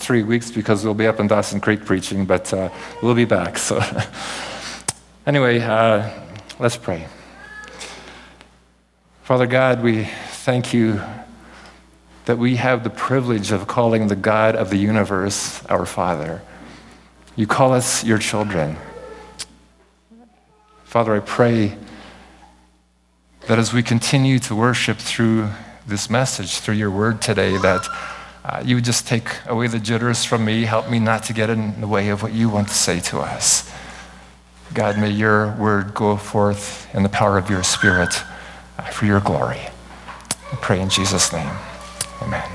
3 weeks because we'll be up in Dawson Creek preaching, but we'll be back. So anyway, let's pray. Father God, we thank you that we have the privilege of calling the God of the universe our Father. You call us your children. Father, I pray that as we continue to worship through this message, through your word today, that you would just take away the jitters from me, help me not to get in the way of what you want to say to us. God, may your word go forth in the power of your Spirit for your glory. I pray in Jesus' name. Amen.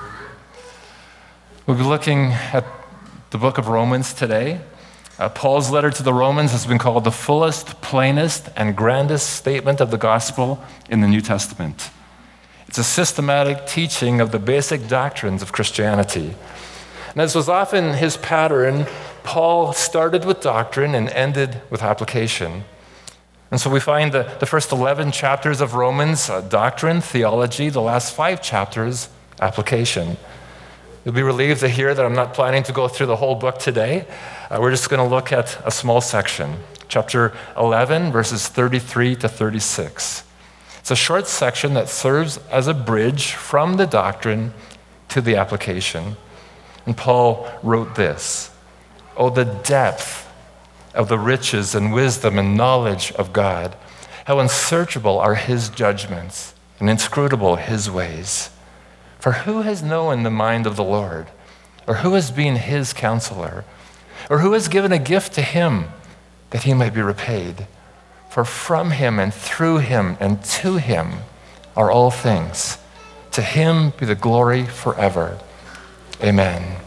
We'll be looking at the book of Romans today. Paul's letter to the Romans has been called the fullest, plainest, and grandest statement of the gospel in the New Testament. It's a systematic teaching of the basic doctrines of Christianity. And as was often his pattern, Paul started with doctrine and ended with application. And so we find the first 11 chapters of Romans, doctrine, theology, the last 5 chapters, application. You'll be relieved to hear that I'm not planning to go through the whole book today. We're just going to look at a small section, chapter 11, verses 33 to 36. It's a short section that serves as a bridge from the doctrine to the application. And Paul wrote this: "Oh, the depth of the riches and wisdom and knowledge of God. How unsearchable are his judgments and inscrutable his ways. For who has known the mind of the Lord? Or who has been his counselor? Or who has given a gift to him that he might be repaid? For from him and through him and to him are all things. To him be the glory forever. Amen."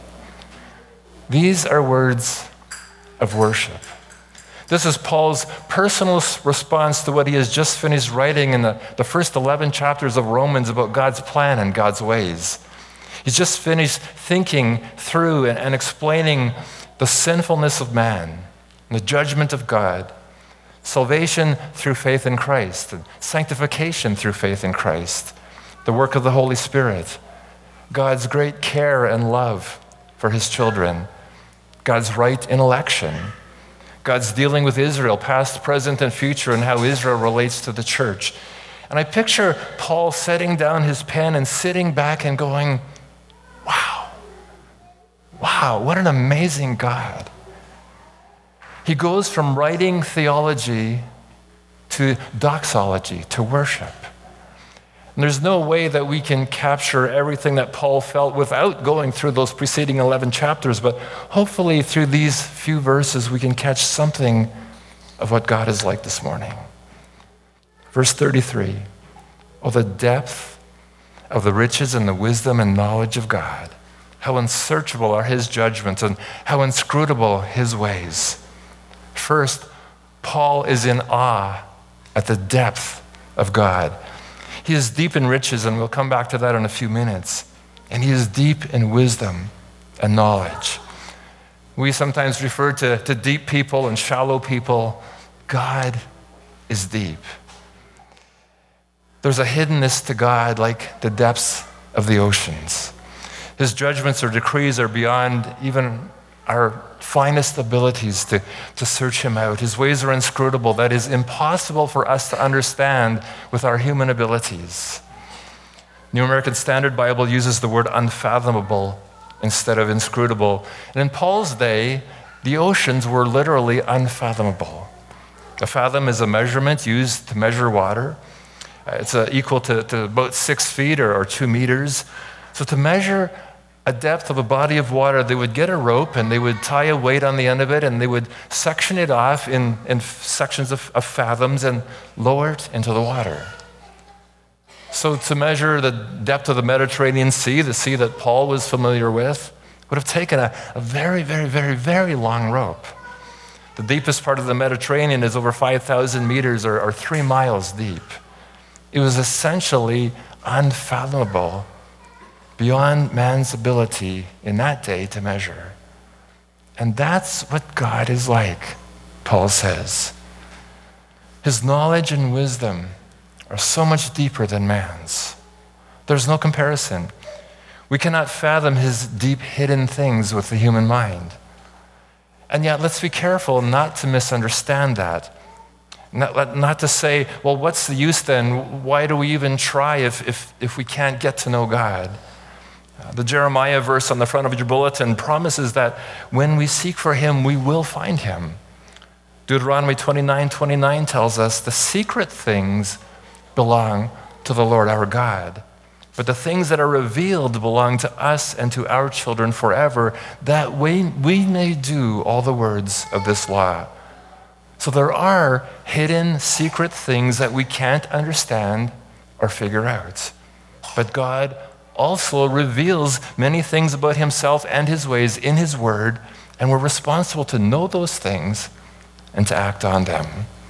These are words of worship. This is Paul's personal response to what he has just finished writing in the first 11 chapters of Romans about God's plan and God's ways. He's just finished thinking through and explaining the sinfulness of man, the judgment of God, salvation through faith in Christ, and sanctification through faith in Christ, the work of the Holy Spirit, God's great care and love for his children, God's right in election, God's dealing with Israel, past, present, and future, and how Israel relates to the church. And I picture Paul setting down his pen and sitting back and going, wow, what an amazing God. He goes from writing theology to doxology, to worship. And there's no way that we can capture everything that Paul felt without going through those preceding 11 chapters, but hopefully through these few verses we can catch something of what God is like this morning. Verse 33, "Oh, the depth of the riches and the wisdom and knowledge of God. How unsearchable are his judgments and how inscrutable his ways." First, Paul is in awe at the depth of God. He is deep in riches, and we'll come back to that in a few minutes. And he is deep in wisdom and knowledge. We sometimes refer to deep people and shallow people. God is deep. There's a hiddenness to God like the depths of the oceans. His judgments or decrees are beyond even our finest abilities to search him out. His ways are inscrutable. That is impossible for us to understand with our human abilities. New American Standard Bible uses the word unfathomable instead of inscrutable. And in Paul's day, the oceans were literally unfathomable. A fathom is a measurement used to measure water. It's equal to about 6 feet or 2 meters. So to measure a depth of a body of water, they would get a rope and they would tie a weight on the end of it and they would section it off in sections of fathoms and lower it into the water. So to measure the depth of the Mediterranean Sea, the sea that Paul was familiar with, would have taken a very, very, very, very long rope. The deepest part of the Mediterranean is over 5,000 meters or 3 miles deep. It was essentially unfathomable, beyond man's ability in that day to measure. And that's what God is like, Paul says. His knowledge and wisdom are so much deeper than man's. There's no comparison. We cannot fathom his deep hidden things with the human mind. And yet, let's be careful not to misunderstand that. Not to say, well, what's the use then? Why do we even try if we can't get to know God? The Jeremiah verse on the front of your bulletin promises that when we seek for him, we will find him. Deuteronomy 29:29 tells us the secret things belong to the Lord our God. But the things that are revealed belong to us and to our children forever, that we may do all the words of this law. So there are hidden, secret things that we can't understand or figure out. But God also reveals many things about himself and his ways in his word, and we're responsible to know those things and to act on them.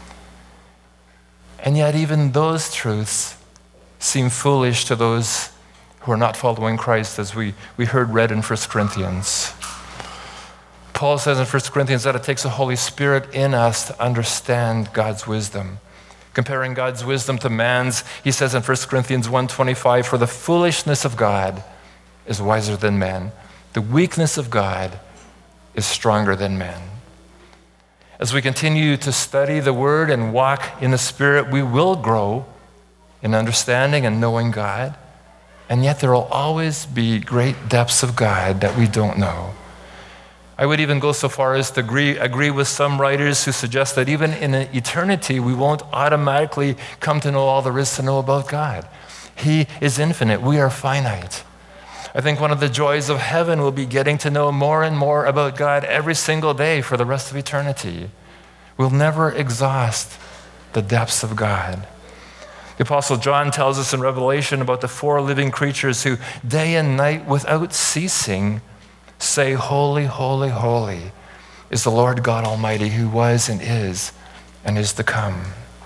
And yet even those truths seem foolish to those who are not following Christ, as we heard read in 1 Corinthians. Paul says in 1 Corinthians that it takes the Holy Spirit in us to understand God's wisdom. Comparing God's wisdom to man's, he says in 1 Corinthians 1:25, for the foolishness of God is wiser than men. The weakness of God is stronger than men. As we continue to study the Word and walk in the Spirit, we will grow in understanding and knowing God, and yet there will always be great depths of God that we don't know. I would even go so far as to agree with some writers who suggest that even in eternity, we won't automatically come to know all there is to know about God. He is infinite. We are finite. I think one of the joys of heaven will be getting to know more and more about God every single day for the rest of eternity. We'll never exhaust the depths of God. The Apostle John tells us in Revelation about the four living creatures who day and night without ceasing say, holy, holy, holy is the Lord God Almighty, who was and is to come.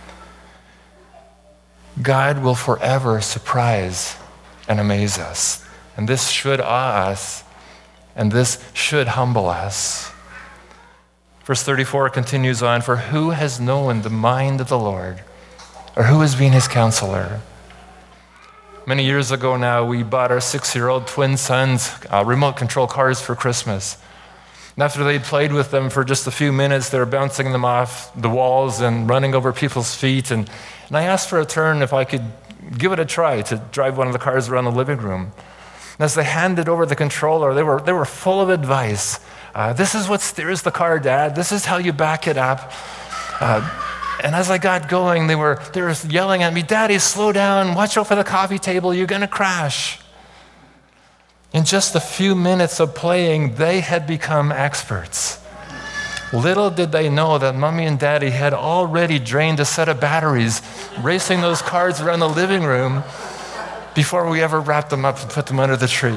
God will forever surprise and amaze us. And this should awe us, and this should humble us. Verse 34 continues on, for who has known the mind of the Lord, or who has been his counselor? Many years ago now, we bought our 6-year-old twin sons remote control cars for Christmas. And after they'd played with them for just a few minutes, they were bouncing them off the walls and running over people's feet. And I asked for a turn if I could give it a try to drive one of the cars around the living room. And as they handed over the controller, they were full of advice. This is what steers the car, Dad. This is how you back it up. And as I got going, they were yelling at me, Daddy, slow down, watch out for the coffee table, you're gonna crash. In just a few minutes of playing, they had become experts. Little did they know that Mommy and Daddy had already drained a set of batteries, racing those cars around the living room before we ever wrapped them up and put them under the tree.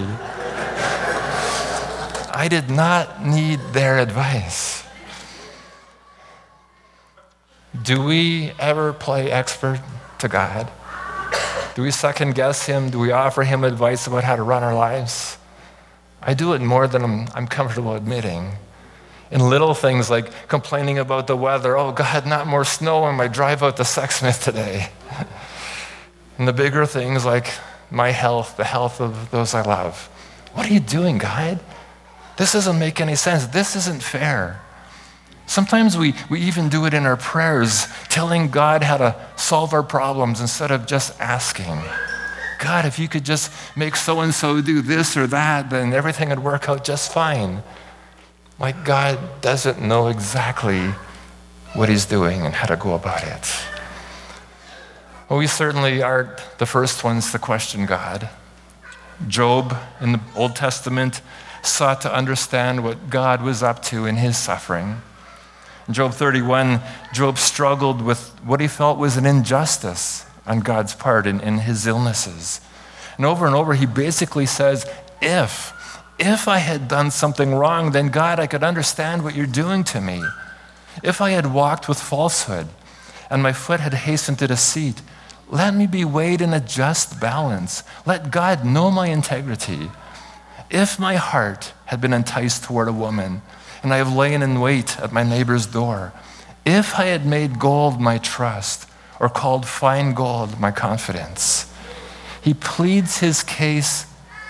I did not need their advice. Do we ever play expert to God? Do we second guess him? Do we offer him advice about how to run our lives? I do it more than I'm comfortable admitting. In little things like complaining about the weather, oh God, not more snow on my drive out to Sexsmith today. And the bigger things like my health, the health of those I love. What are you doing, God? This doesn't make any sense. This isn't fair. Sometimes we even do it in our prayers, telling God how to solve our problems instead of just asking. God, if you could just make so-and-so do this or that, then everything would work out just fine. Like God doesn't know exactly what he's doing and how to go about it. Well, we certainly aren't the first ones to question God. Job in the Old Testament sought to understand what God was up to in his suffering. In Job 31, Job struggled with what he felt was an injustice on God's part in his illnesses. And over he basically says, if I had done something wrong, then God, I could understand what you're doing to me. If I had walked with falsehood and my foot had hastened to deceit, let me be weighed in a just balance. Let God know my integrity. If my heart had been enticed toward a woman, and I have lain in wait at my neighbor's door, if I had made gold my trust, or called fine gold my confidence. He pleads his case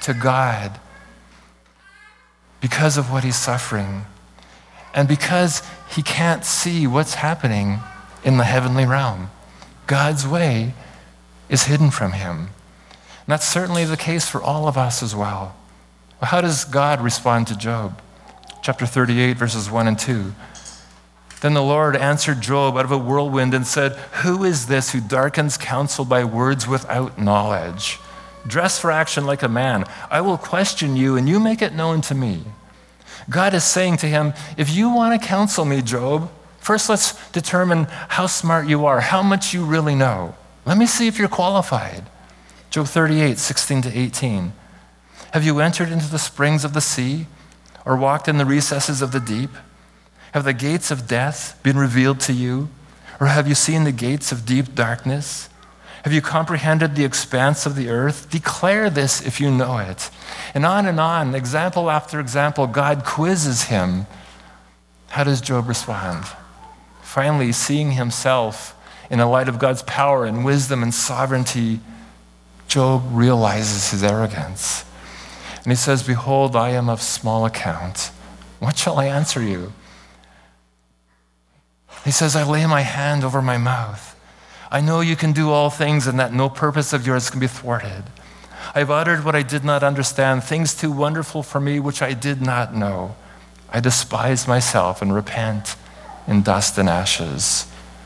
to God because of what he's suffering and because he can't see what's happening in the heavenly realm. God's way is hidden from him. And that's certainly the case for all of us as well. Well, how does God respond to Job? Chapter 38, verses 1 and 2. Then the Lord answered Job out of a whirlwind and said, "Who is this who darkens counsel by words without knowledge? Dress for action like a man. I will question you, and you make it known to me." God is saying to him, if you want to counsel me, Job, first let's determine how smart you are, how much you really know. Let me see if you're qualified. Job 38, 16 to 18. Have you entered into the springs of the sea or walked in the recesses of the deep? Have the gates of death been revealed to you? Or have you seen the gates of deep darkness? Have you comprehended the expanse of the earth? Declare this if you know it. And on, example after example, God quizzes him. How does Job respond? Finally, seeing himself in the light of God's power and wisdom and sovereignty, Job realizes his arrogance. And he says, "Behold, I am of small account. What shall I answer you?" He says, "I lay my hand over my mouth. I know you can do all things and that no purpose of yours can be thwarted. I've uttered what I did not understand, things too wonderful for me which I did not know. I despise myself and repent in dust and ashes."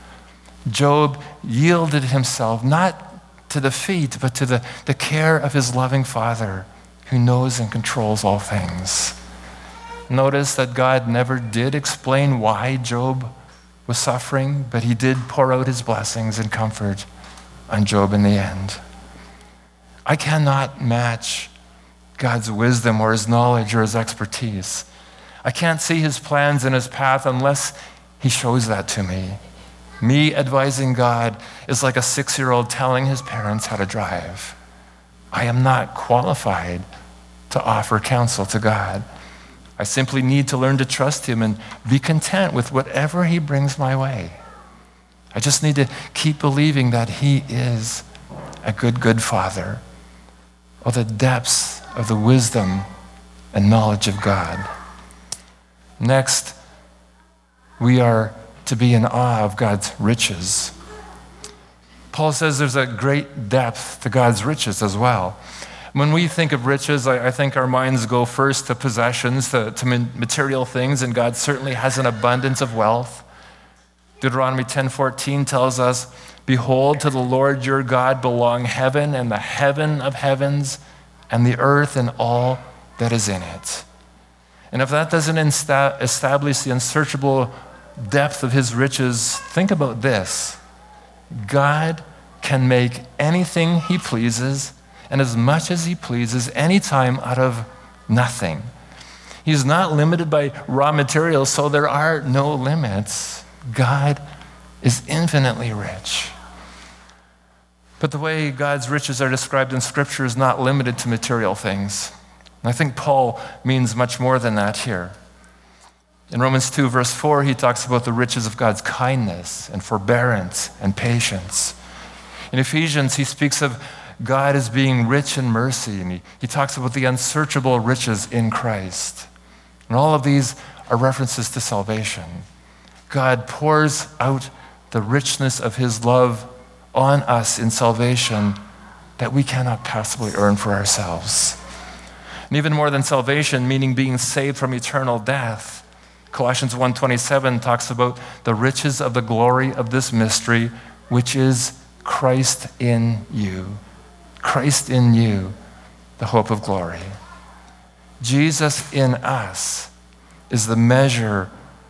Job yielded himself not to defeat, but to the care of his loving Father who knows and controls all things. Notice that God never did explain why Job was suffering, but he did pour out his blessings and comfort on Job in the end. I cannot match God's wisdom or his knowledge or his expertise. I can't see his plans and his path unless he shows that to me. Me advising God is like a 6-year-old telling his parents how to drive. I am not qualified to offer counsel to God. I simply need to learn to trust him and be content with whatever he brings my way. I just need to keep believing that he is a good Father. Oh, the depths of the wisdom and knowledge of God. Next, we are to be in awe of God's riches. Paul says there's a great depth to God's riches as well. When we think of riches, I think our minds go first to possessions, to material things, and God certainly has an abundance of wealth. Deuteronomy 10:14 tells us, "Behold, to the Lord your God belong heaven and the heaven of heavens and the earth and all that is in it." And if that doesn't establish the unsearchable depth of his riches, think about this. God can make anything he pleases and as much as he pleases anytime out of nothing. He's not limited by raw materials, so there are no limits. God is infinitely rich. But the way God's riches are described in Scripture is not limited to material things. And I think Paul means much more than that here. In Romans 2, verse 4, he talks about the riches of God's kindness and forbearance and patience. In Ephesians, he speaks of God as being rich in mercy, and he talks about the unsearchable riches in Christ. And all of these are references to salvation. God pours out the richness of his love on us in salvation that we cannot possibly earn for ourselves. And even more than salvation, meaning being saved from eternal death, Colossians 1:27 talks about the riches of the glory of this mystery, which is Christ in you. Christ in you, the hope of glory. Jesus in us is the measure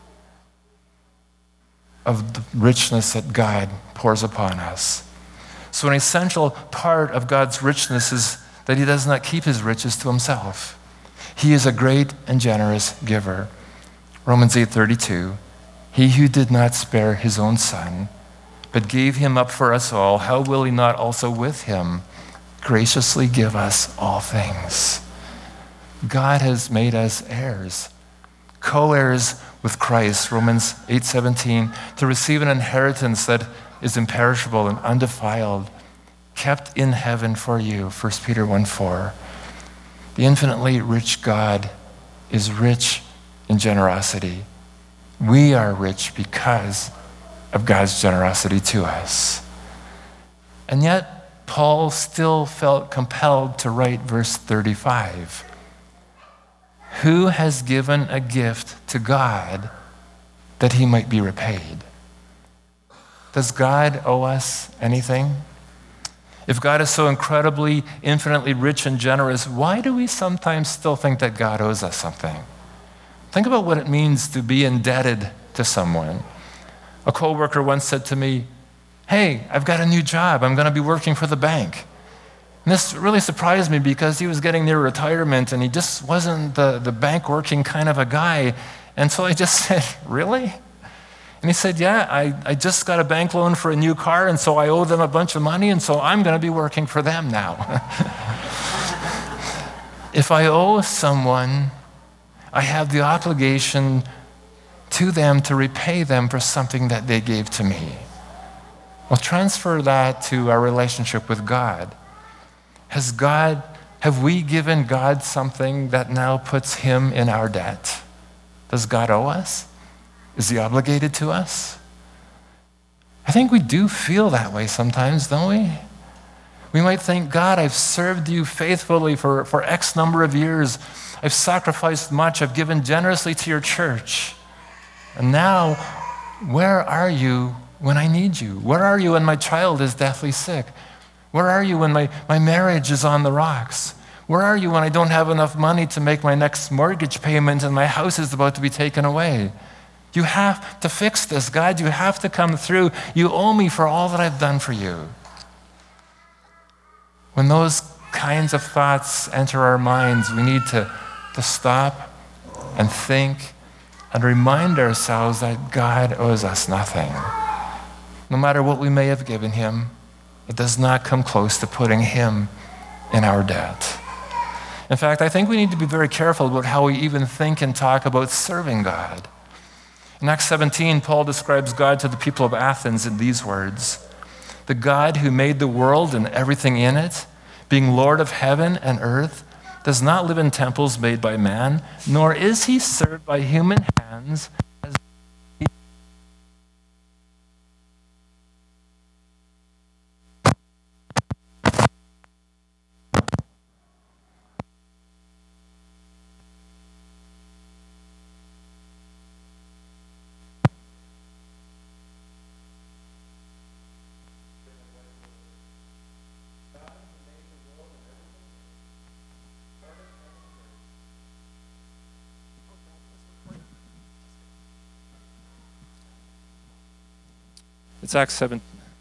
of the richness that God pours upon us. So an essential part of God's richness is that he does not keep his riches to himself. He is a great and generous giver. Romans 8:32, "He who did not spare his own son, but gave him up for us all, how will he not also with him graciously give us all things?" God has made us heirs, co-heirs with Christ, Romans 8:17, to receive an inheritance that is imperishable and undefiled, kept in heaven for you, 1 Peter 1:4. The infinitely rich God is rich in generosity. We are rich because of God's generosity to us. And yet, Paul still felt compelled to write verse 35. Who has given a gift to God that he might be repaid? Does God owe us anything? If God is so incredibly, infinitely rich and generous, why do we sometimes still think that God owes us something? Think about what it means to be indebted to someone. A coworker once said to me, "Hey, I've got a new job. I'm going to be working for the bank." And this really surprised me because he was getting near retirement and he just wasn't the bank working kind of a guy. And so I just said, "Really?" And he said, "Yeah, I just got a bank loan for a new car, and so I owe them a bunch of money, and so I'm going to be working for them now." If I owe someone, I have the obligation to them to repay them for something that they gave to me. Well, transfer that to our relationship with God. Have we given God something that now puts him in our debt? Does God owe us? Is he obligated to us? I think we do feel that way sometimes, don't we? We might think, "God, I've served you faithfully for X number of years. I've sacrificed much. I've given generously to your church. And now, where are you when I need you? Where are you when my child is deathly sick? Where are you when my marriage is on the rocks? Where are you when I don't have enough money to make my next mortgage payment and my house is about to be taken away? You have to fix this, God. You have to come through. You owe me for all that I've done for you." When those kinds of thoughts enter our minds, we need to stop and think and remind ourselves that God owes us nothing. No matter what we may have given him, it does not come close to putting him in our debt. In fact, I think we need to be very careful about how we even think and talk about serving God. In Acts 17, Paul describes God to the people of Athens in these words: "The God who made the world and everything in it, being Lord of heaven and earth, does not live in temples made by man, nor is he served by human hands as It's Acts 7.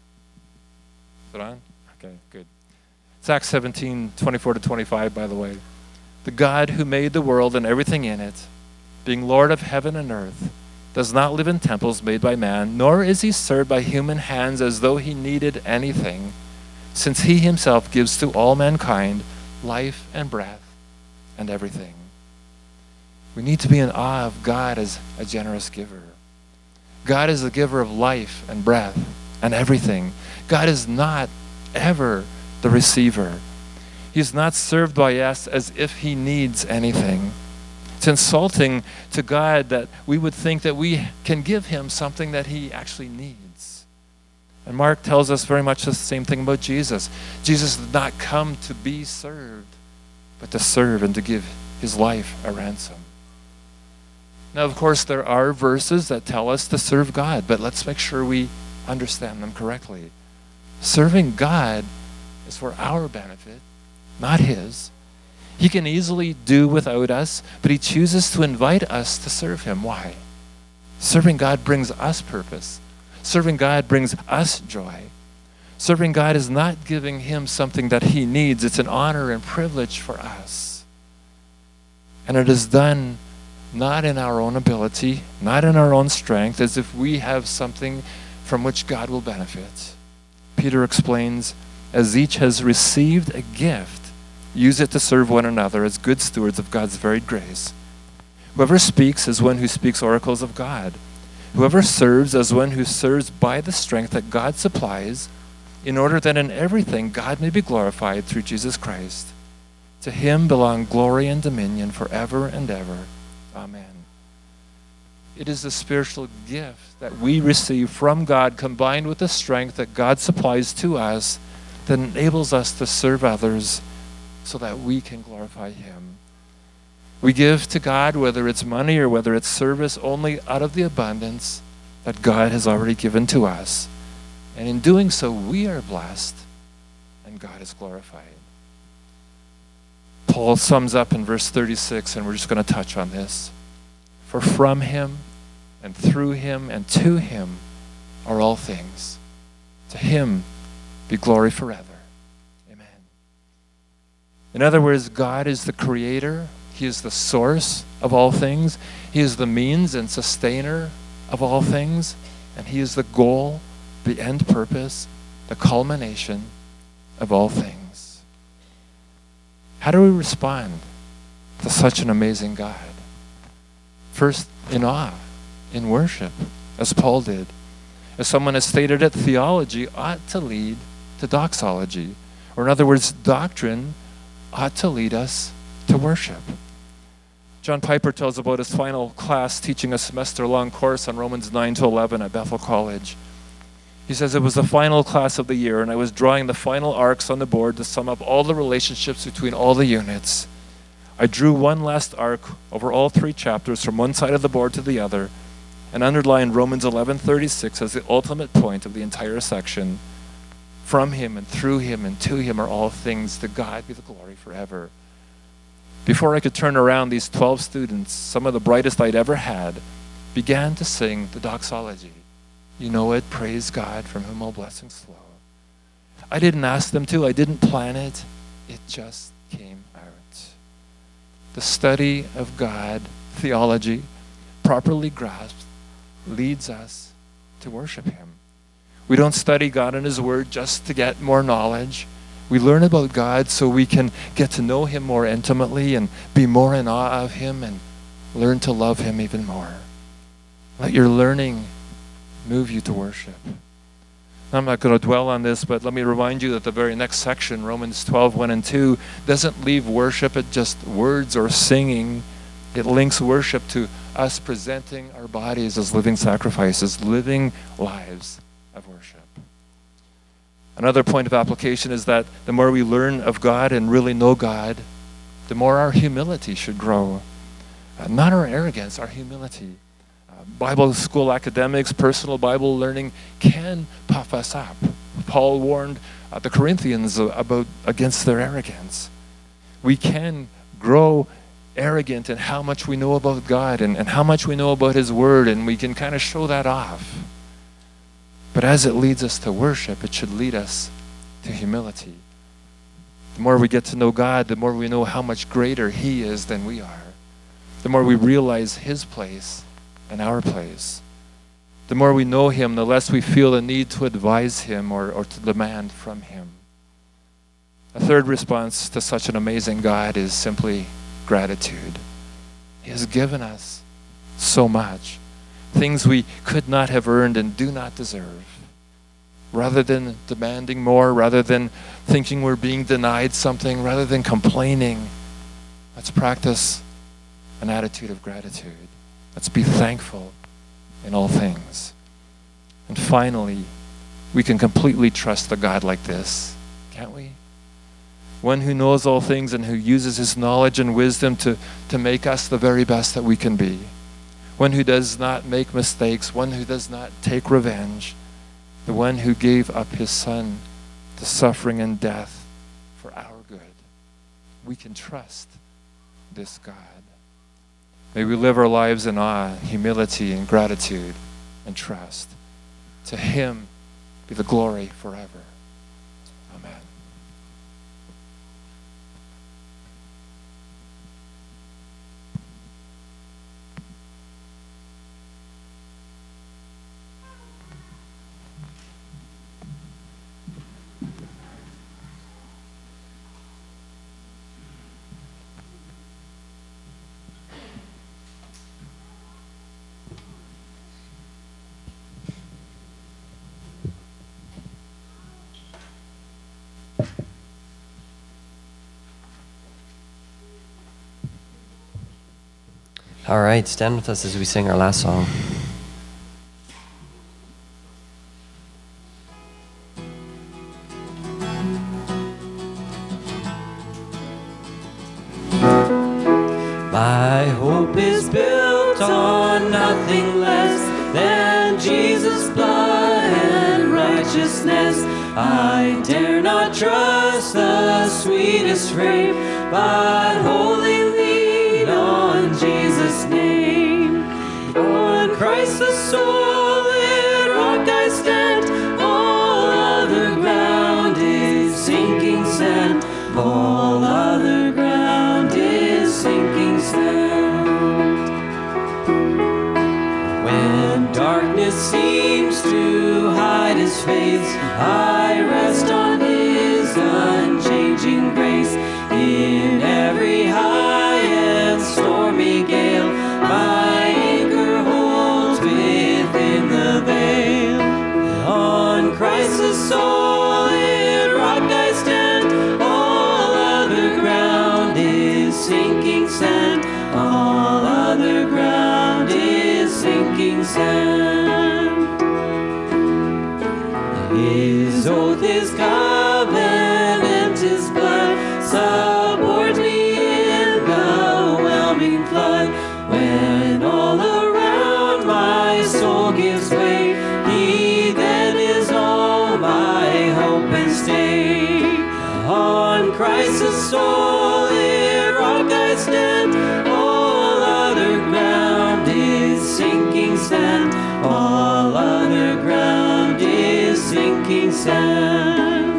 Is it on? Okay, good. It's Acts 17, 24 to 25, by the way. "The God who made the world and everything in it, being Lord of heaven and earth, does not live in temples made by man, nor is he served by human hands as though he needed anything, since he himself gives to all mankind life and breath and everything." We need to be in awe of God as a generous giver. God is the giver of life and breath and everything. God is not ever the receiver. He's not served by us as if he needs anything. It's insulting to God that we would think that we can give him something that he actually needs. And Mark tells us very much the same thing about Jesus. Jesus did not come to be served, but to serve and to give his life a ransom. Now, of course, there are verses that tell us to serve God, but let's make sure we understand them correctly. Serving God is for our benefit, not his. He can easily do without us, but he chooses to invite us to serve him. Why? Serving God brings us purpose. Serving God brings us joy. Serving God is not giving him something that he needs. It's an honor and privilege for us. And it is done not in our own ability, not in our own strength, as if we have something from which God will benefit. Peter explains, "As each has received a gift, use it to serve one another as good stewards of God's varied grace. Whoever speaks as one who speaks oracles of God. Whoever serves as one who serves by the strength that God supplies, in order that in everything God may be glorified through Jesus Christ. To him belong glory and dominion forever and ever. Amen. It is the spiritual gift that we receive from God combined with the strength that God supplies to us that enables us to serve others so that we can glorify him. We give to God, whether it's money or whether it's service, only out of the abundance that God has already given to us. And in doing so, we are blessed and God is glorified. Paul sums up in verse 36, and we're just going to touch on this. For from him and through him and to him are all things. To him be glory forever. Amen. In other words, God is the creator. He is the source of all things. He is the means and sustainer of all things. And he is the goal, the end purpose, the culmination of all things. How do we respond to such an amazing God? First, in awe, in worship, as Paul did. As someone has stated it, theology ought to lead to doxology. Or in other words, doctrine ought to lead us to worship. John Piper tells about his final class teaching a semester-long course on Romans 9 to 11 at Bethel College. He says, it was the final class of the year, and I was drawing the final arcs on the board to sum up all the relationships between all the units. I drew one last arc over all 3 chapters from one side of the board to the other, and underlined Romans 11:36 as the ultimate point of the entire section. From him and through him and to him are all things. To God be the glory forever. Before I could turn around, these 12 students, some of the brightest I'd ever had, began to sing the doxology. You know it, praise God, from whom all blessings flow. I didn't ask them to, I didn't plan it. It just came out. The study of God, theology, properly grasped, leads us to worship him. We don't study God and his word just to get more knowledge. We learn about God so we can get to know him more intimately and be more in awe of him and learn to love him even more. Let your learning move you to worship. I'm not going to dwell on this, but let me remind you that the very next section, Romans 12:1 and 2, doesn't leave worship at just words or singing. It links worship to us presenting our bodies as living sacrifices, living lives of worship. Another point of application is that the more we learn of God and really know God, the more our humility should grow. Not our arrogance, our humility. Bible school academics, personal Bible learning can puff us up. Paul warned the Corinthians against their arrogance. We can grow arrogant in how much we know about God and how much we know about his word, and we can kind of show that off. But as it leads us to worship, it should lead us to humility. The more we get to know God, the more we know how much greater he is than we are. The more we realize his place and our place. The more we know him, the less we feel the need to advise him or to demand from him. A third response to such an amazing God is simply gratitude. He has given us so much, things we could not have earned and do not deserve. Rather than demanding more, rather than thinking we're being denied something, rather than complaining, let's practice an attitude of gratitude. Let's be thankful in all things. And finally, we can completely trust a God like this, can't we? One who knows all things and who uses his knowledge and wisdom to make us the very best that we can be. One who does not make mistakes, one who does not take revenge, the one who gave up his son to suffering and death for our good. We can trust this God. May we live our lives in awe, humility, and gratitude and trust. To him be the glory forever. Amen. All right, stand with us as we sing our last song. My hope is built on nothing less than Jesus' blood and righteousness. I dare not trust the sweetest frame, but wholly lean on Jesus' name. On Christ the solid rock I stand, all other ground is sinking sand. All other ground is sinking sand. When darkness seems to hide his face, I rest on his unchanging grace. In every high and stormy gale, my anchor holds within the veil. On Christ the solid rock I stand, all other ground is sinking sand. All other ground is sinking sand. His oath, his covenant, his blood support me in the whelming flood. When all around my soul gives way, he then is all my hope and stay. On Christ the solid rock I stand, all other ground is sinking sand. All other ground is sinking sand.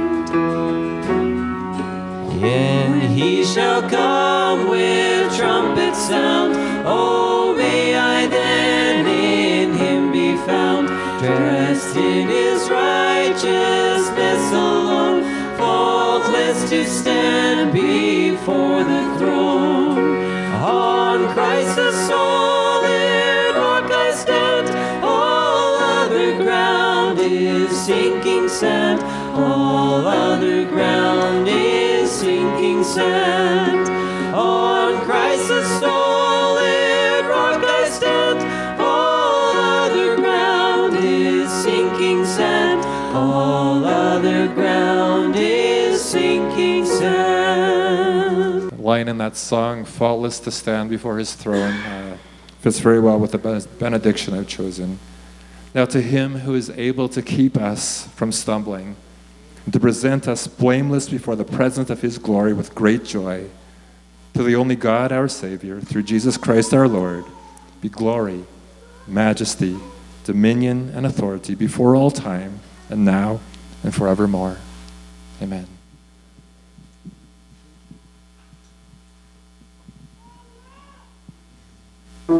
And he shall come with trumpet sound. Oh, may I then in him be found, dressed in his righteousness alone, faultless to stand before the throne. On Christ the solid rock I stand, all other ground is sinking sand. All other ground is sinking sand. On Christ the solid rock I stand, all other ground is sinking sand. All other ground is sinking sand. The line in that song, faultless to stand before his throne, fits very well with the benediction I've chosen. Now to him who is able to keep us from stumbling, and to present us blameless before the presence of his glory with great joy, to the only God our Savior, through Jesus Christ our Lord, be glory, majesty, dominion, and authority before all time, and now, and forevermore. Amen.